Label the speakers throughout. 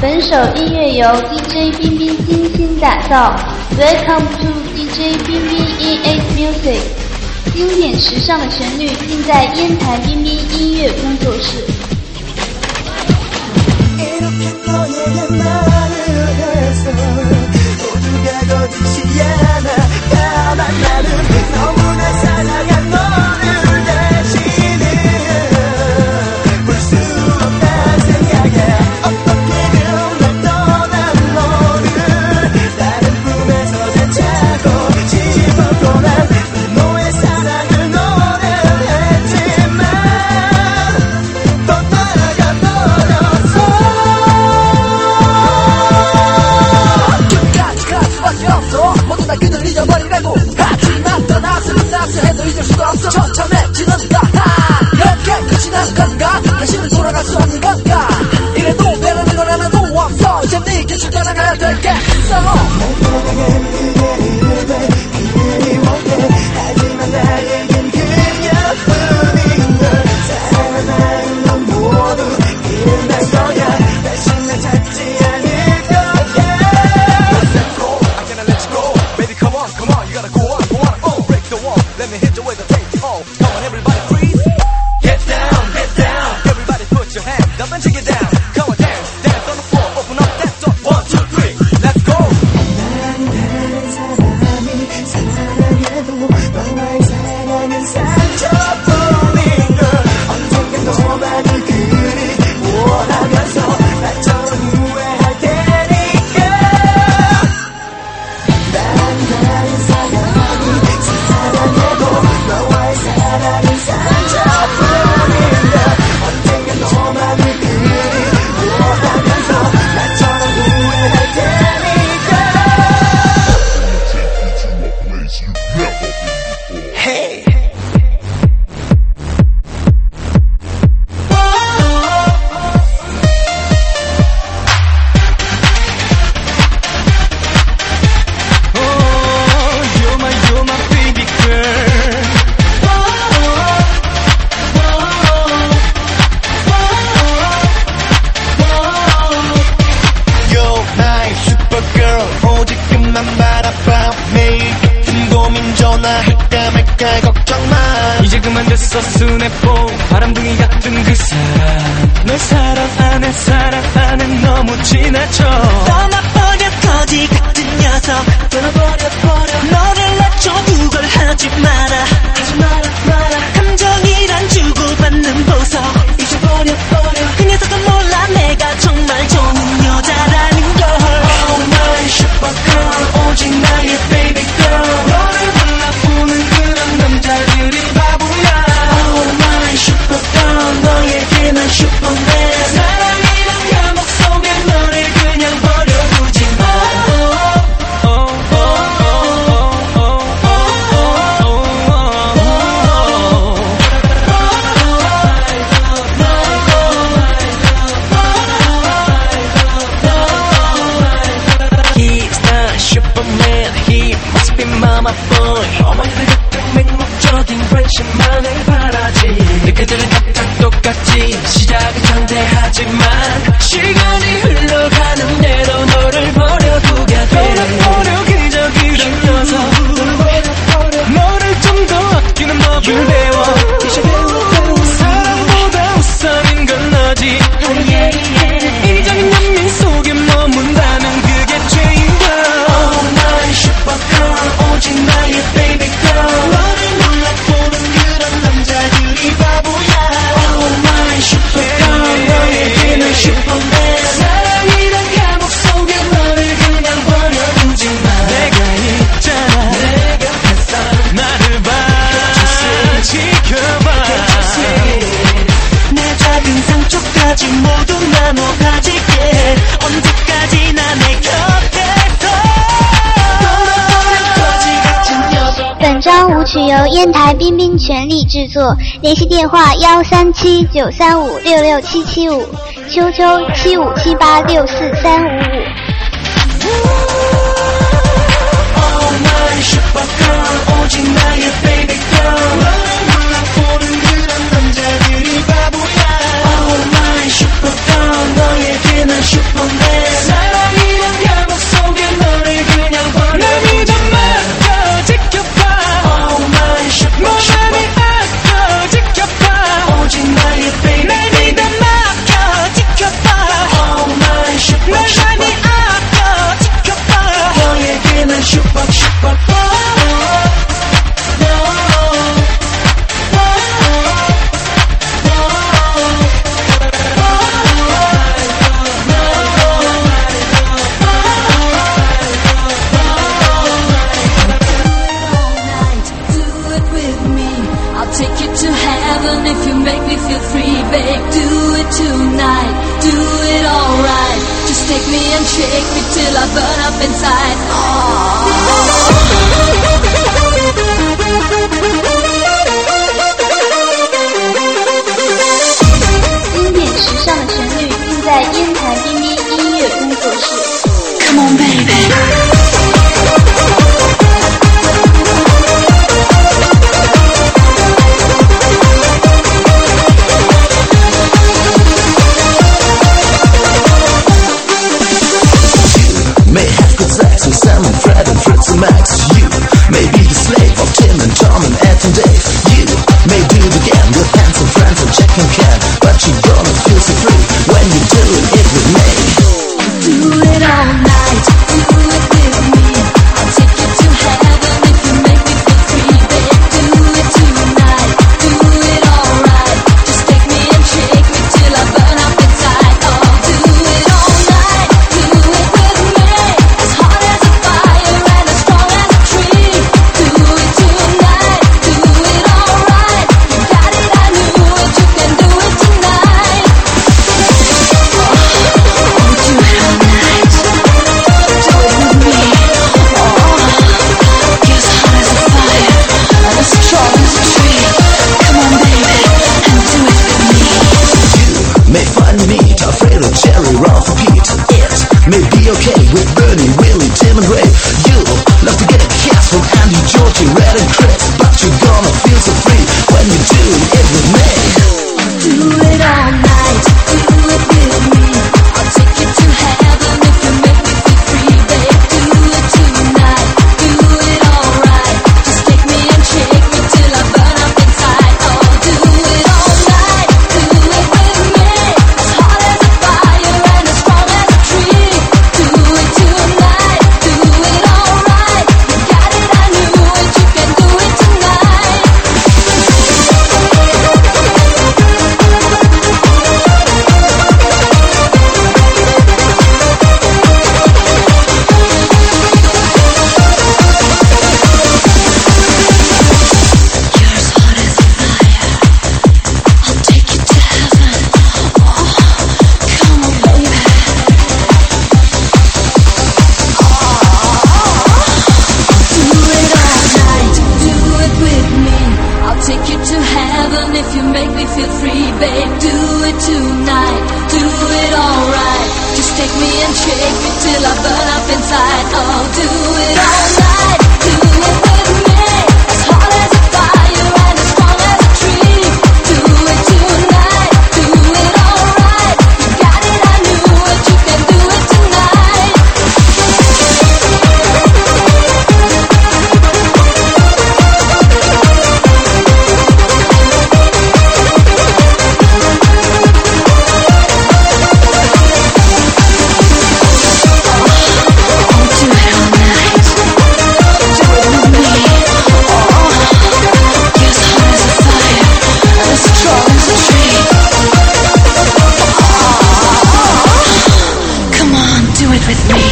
Speaker 1: 本首音乐由 DJ 冰冰精心打造 ，Welcome to DJ 冰冰 in Ace Music， 经典时尚的旋律尽在烟台冰冰音乐工作室。
Speaker 2: 해도 잊을 수가 없어 처참해지는 건가 이렇게 끝이 나는 건가 다시는 돌아갈 수 없는 건가 이래도 배려는 건 하나도 없어 이제 네 곁을 떠나가야 되겠어 모두에겐 그게 돼 그게 못해 하지만 나에겐 그녀뿐인 걸 사랑하는 넌 모두 기억날 거야 다시 날 찾지 않을 거야 Let go, I cannot let you go Baby come on, you gotta go on break the wall Let me hit you with a take-home. Come on, everybody freeze. Get down. Everybody put your hands up and take it down. Come on, dance on the floor. Open up that door. 1, 2, 3, let's go. 나는 다른 사람이 사랑해도 너와의 사랑은 상처뿐인 걸 언젠간 너만을 그리워하면서 나처럼 후회할 테니까 나는 다른 사람이 사랑해도 너와의 사랑은 상처뿐인데 언젠가 너만을 그리워하면서 나처럼 후회할 테니까 Hey You're my baby girl 오직 끝만 바라봐 매일 같은 고민 전화할까 말까 걱정마 이제 그만 됐어 순해보 바람둥이 같은 그 사람 널 사랑 안에 너무 지나쳐 떠나버려 거지 같은 녀석 떠나버려 너를 놔줘 그걸 하지 마라 감정이란 주고받는 보석 잊어버려 그 녀석은 몰라 내가 정말 좋은 여자라는 걸 Oh my supergirl 오직 나의 baby girl 너를 만나보는 그런 남자들이 바보야 Oh my supergirl 너에게 난 슈퍼맨 사랑이란 감옥 속에 너를 그냥 버려두지 마 Superman, he must be mama boy 어머니들 같은 맹목적인 관심만을 바라지 그들은 다 똑같지 시작은 장대하지만 시간이 흘러가는 대로 너를 버려두게 돼 버려 그저 그런 녀석 너를 좀 더 아끼는 법을 배워 사랑보다 우선인 건 너지 이적인 연민 속에 머문다면 그게 죄인가 Supergirl 오직 나의 baby girl 너를 몰라보는 그런 남자들이 바보야 Oh my supergirl 너에게 난 슈퍼맨 사랑이란 감옥 속에 너를 그냥 버려두지 마 내가 있잖아 내 곁에서 나를 봐 지켜봐 내 작은 상처까지 모두 나눠 가질게 언제까지나 내 곁에서
Speaker 1: 本张舞曲由烟台冰冰全力制作，联系电话137-935-66775 QQ 7578643555。
Speaker 2: Oh my supergirl 오직 나의 baby girl 너를 몰라보는 그런 남자들이 바보야 Oh my supergirl 너에게 난 슈퍼맨
Speaker 3: and shake me till I burn up inside.
Speaker 1: Come on, baby.
Speaker 2: May have good sex with Sam and Fred and Fritz and Max. You may be the slave of Tim and Tom and Ed and Dave. You may do it again with Hans and Friends and Jack and Ken, but you gonna feel so free when you're doing it with me.
Speaker 3: Do it all night, do it with me. I'll take you to heaven if you make me feel free, babe. Do it tonight, do it all right. Just take me and shake me till I burn up inside. Oh, do it all night, do it with me. As hot as a fire and as strong as a tree. Do it tonight, do it all right. You got it, I knew it, you can do it tonight.
Speaker 2: May find me, Alfredo, Jerry, Ralph, and Pete. It may be okay with Bernie, Willie, Tim, and Ray. You'll love to get a kiss from Andy, Georgie, Red, and Chris, but you're gonna feel so free when you're doing it with me.
Speaker 3: Do it all night, do it with me. I'll take you to heaven if you make me feel free, babe. Do it tonight, do it all right. Just take me and shake me till I burn up inside. Oh, do it all night, do it with me. As hot as a fire and as strong as a tree. Do it tonight, do it all right. You got it, I knew it, you can do it tonight. You're as hot as a fire. I'll take you to heaven. Oh, come on, baby. Do it all night, do it with me. I'll take you to heaven if you make me feel free, babe. Do it tonight, do it all right. Just take me and shake me till I burn up inside. Oh, do it all night, do it with me. As hot as a fire and as strong as a tree. Do it tonight, do it all right. You got it, I knew it, you can do it tonight. Come on, do it with me.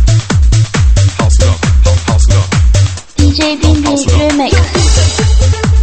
Speaker 1: DJ 冰冰 Remix。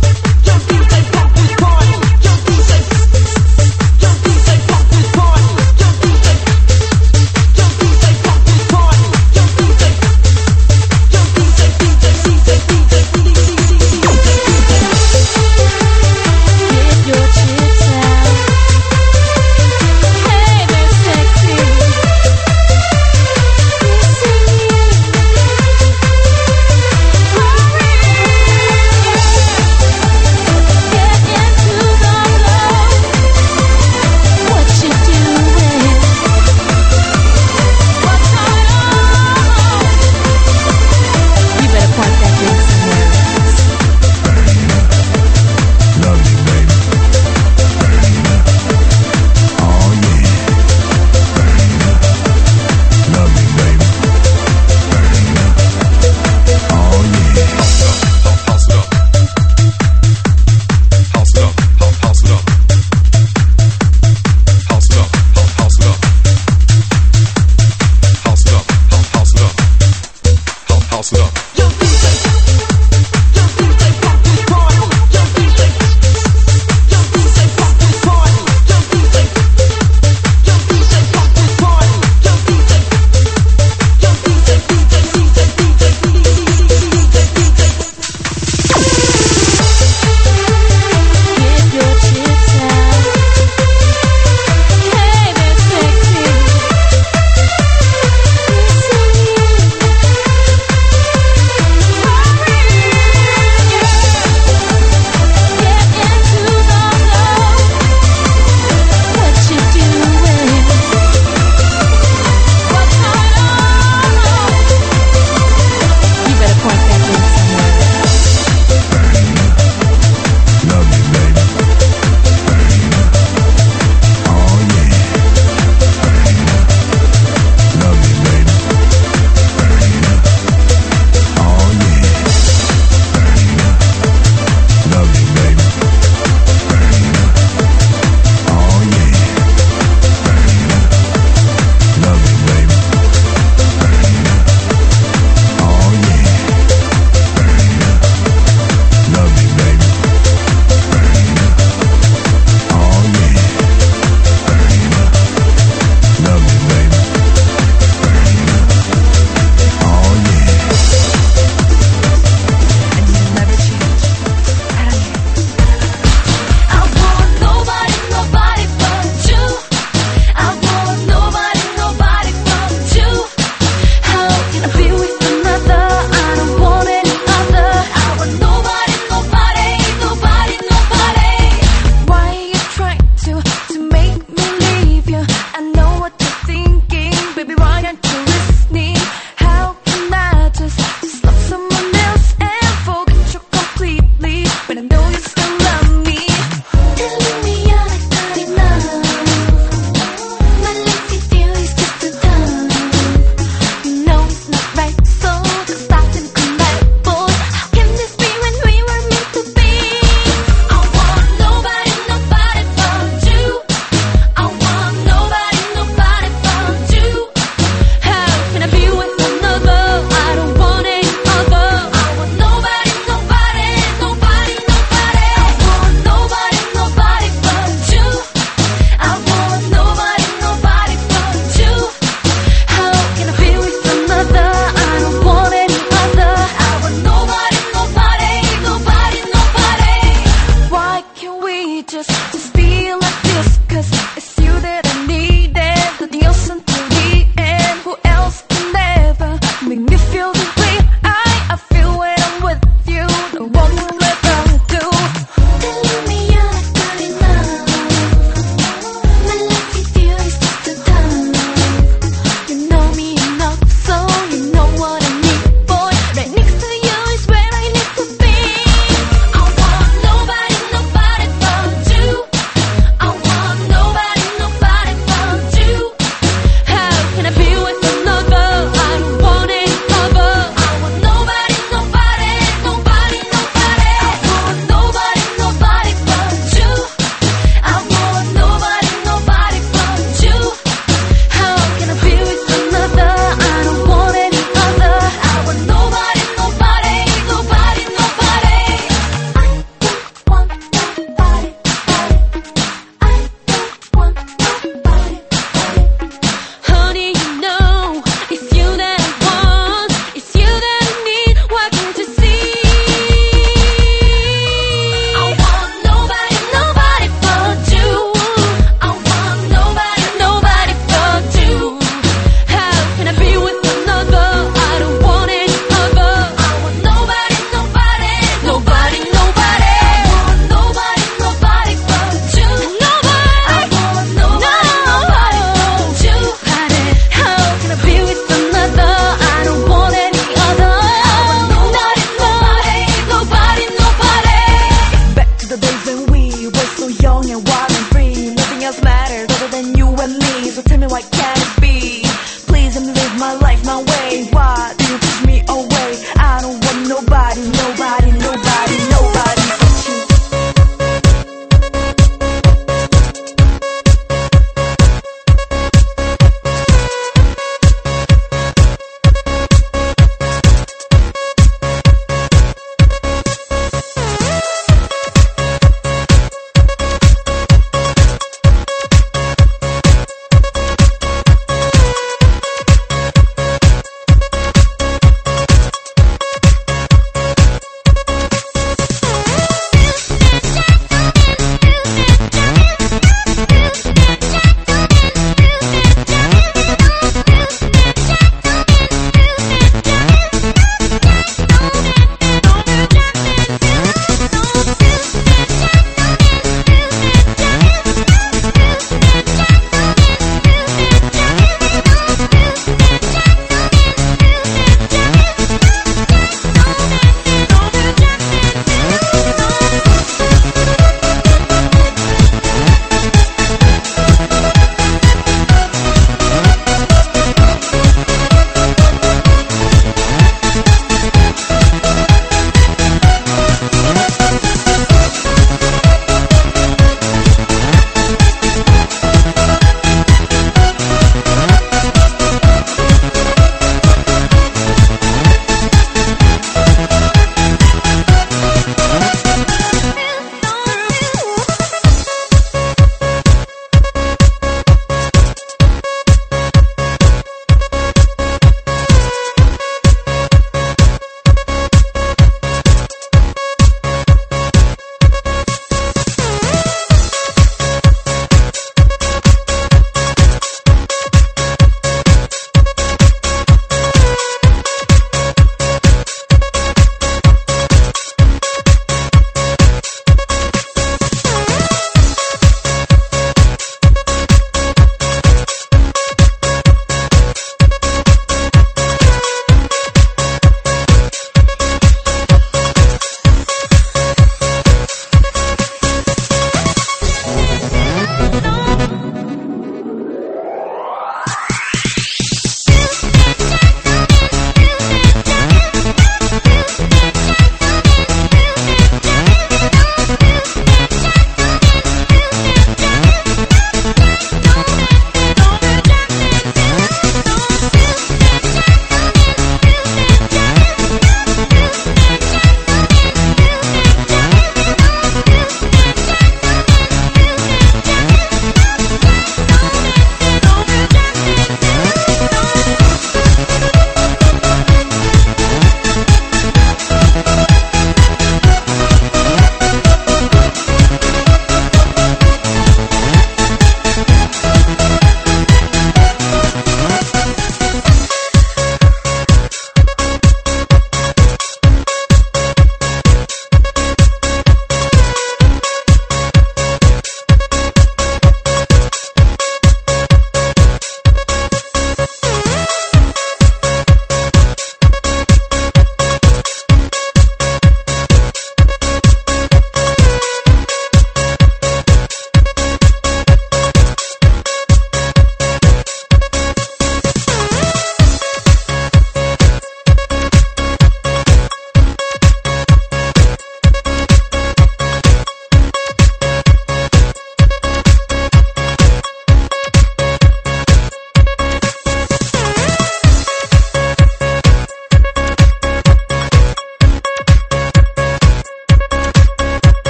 Speaker 3: know you still love me. Telling me you're not good enough. My lazy deal is just too tough. You know it's not right, so just stop and come back, boy. How can this be when we were meant to be? I want nobody, nobody but you. I want nobody, nobody but you. How can I be with another? I don't want any other. I want nobody, nobody, nobody, nobody.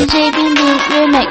Speaker 1: DJ 冰冰 Remix。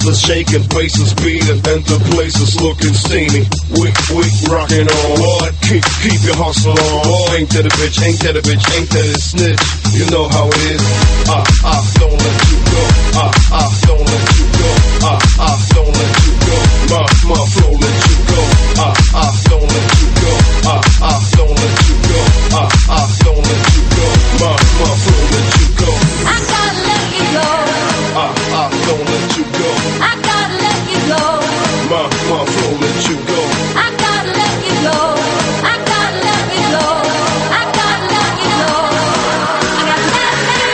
Speaker 4: are shaking, faces beating, and the place is looking steamy. We rockin' on, boy. Keep your hustle on, boy. Ain't that a bitch? Ain't that a bitch? Ain't that a snitch? You know how it is. Don't let you go. Don't let you go. Don't let you go. My flow let you go. Don't let you go. Don't let you go. Don't let you go. My flow let you go.
Speaker 3: I gotta let you go.
Speaker 4: Don't let you go.
Speaker 3: I gotta let you go.
Speaker 4: My flow let you go.
Speaker 3: I gotta let you go. I gotta let you go. I gotta let you go. I gotta let you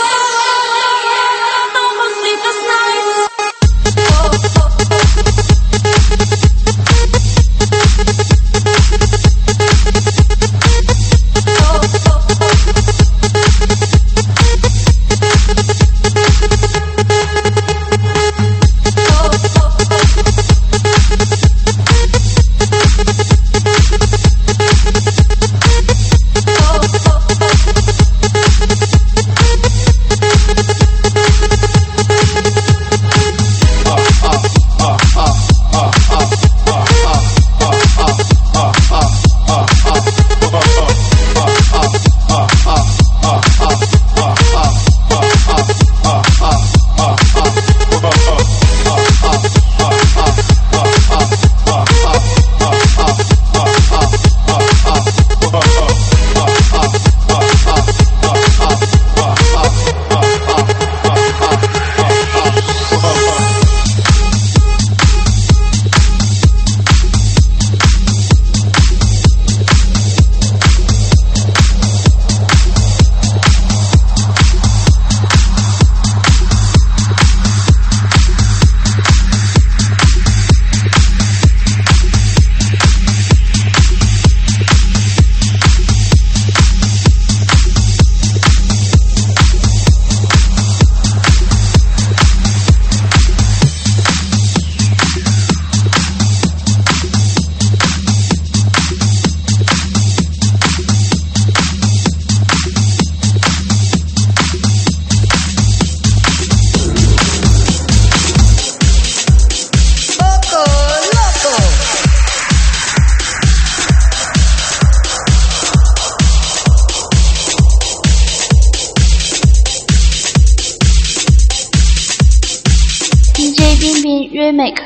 Speaker 3: go. No more sleepless nights.
Speaker 1: Remix.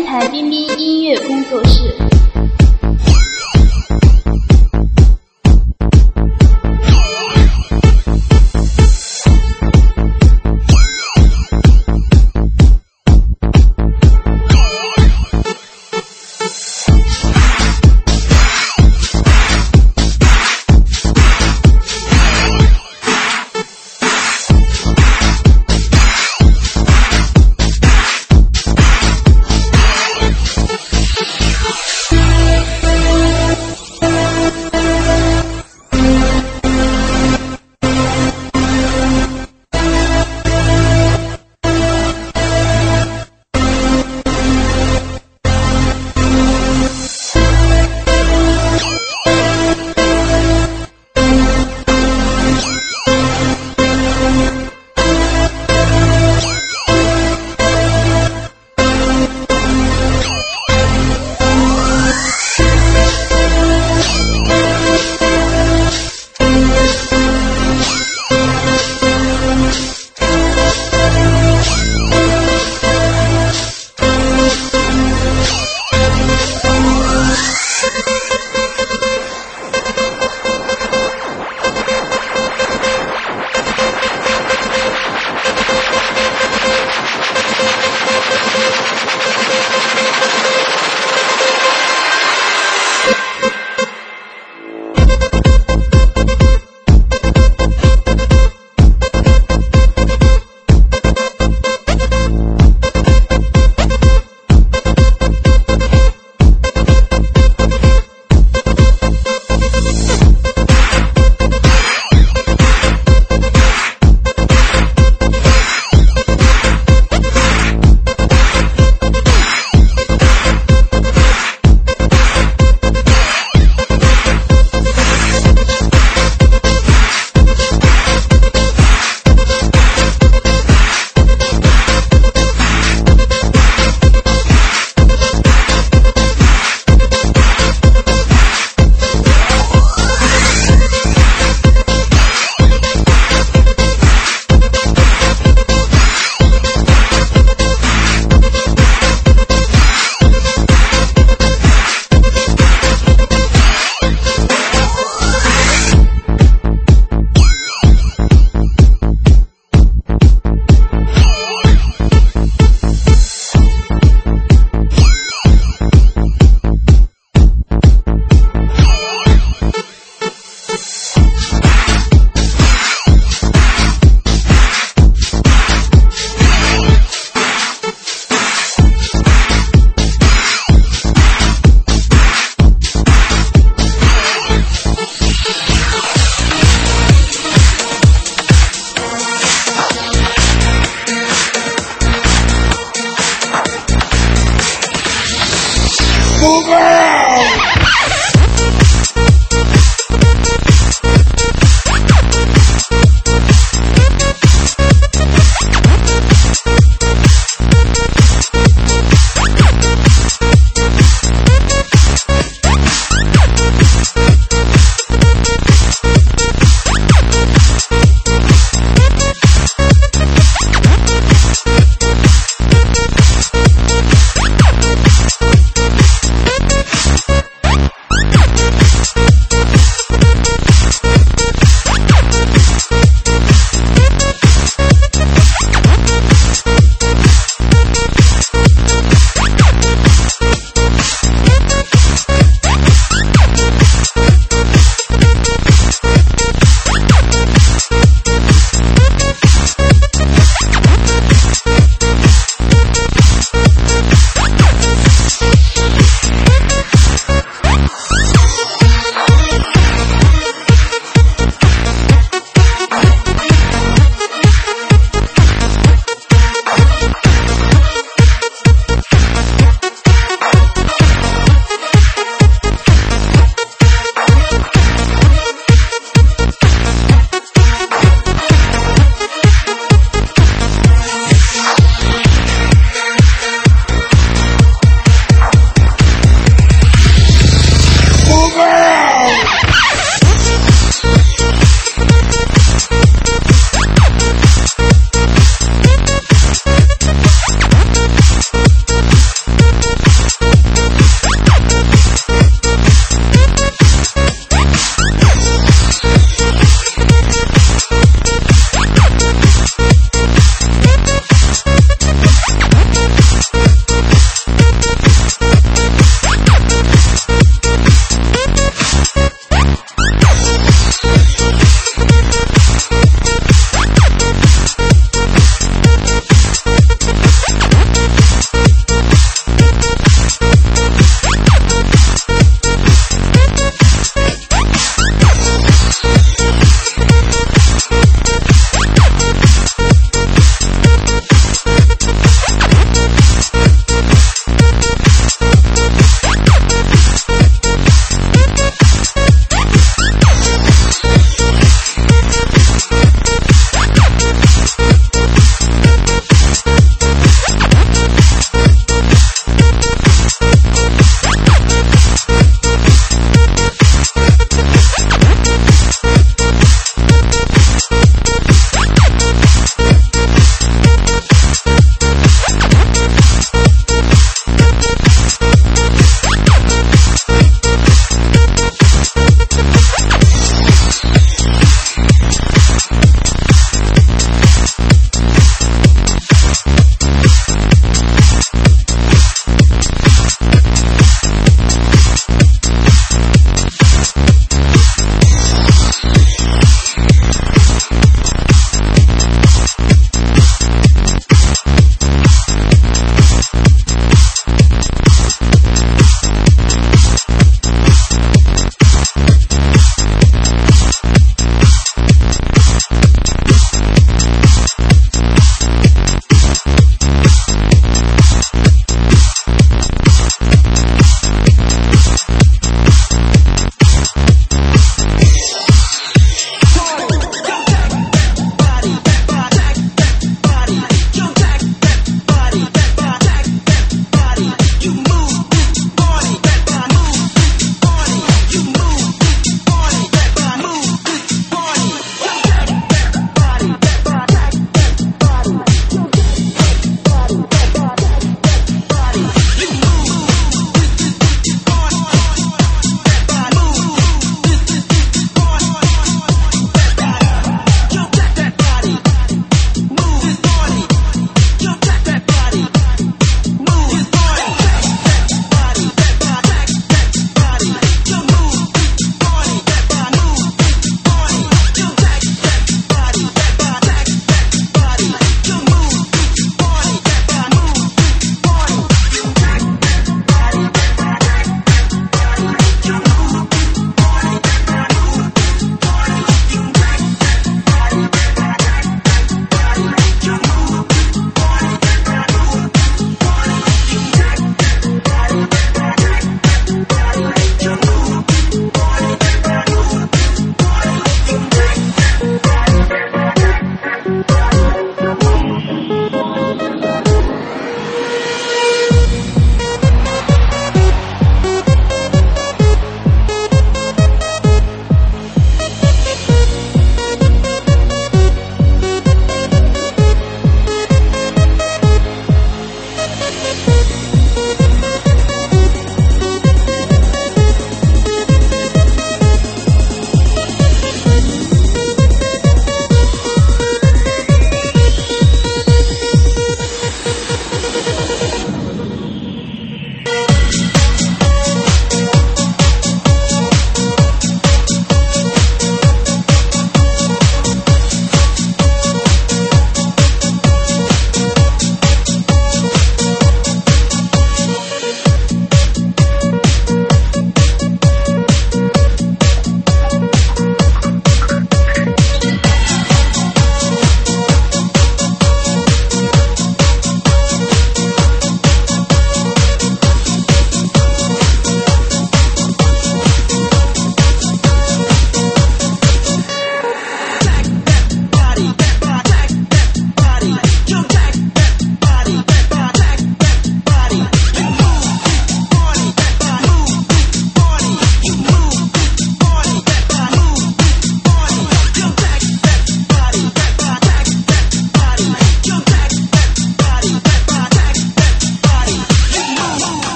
Speaker 1: 烟台彬彬音乐工作室。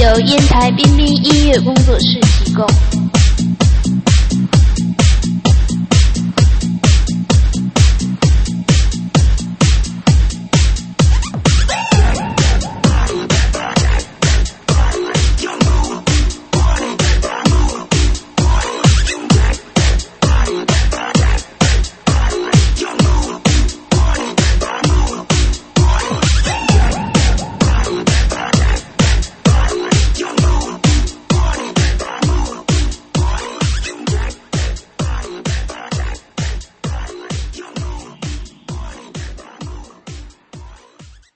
Speaker 1: 由烟台彬彬音乐工作室提供。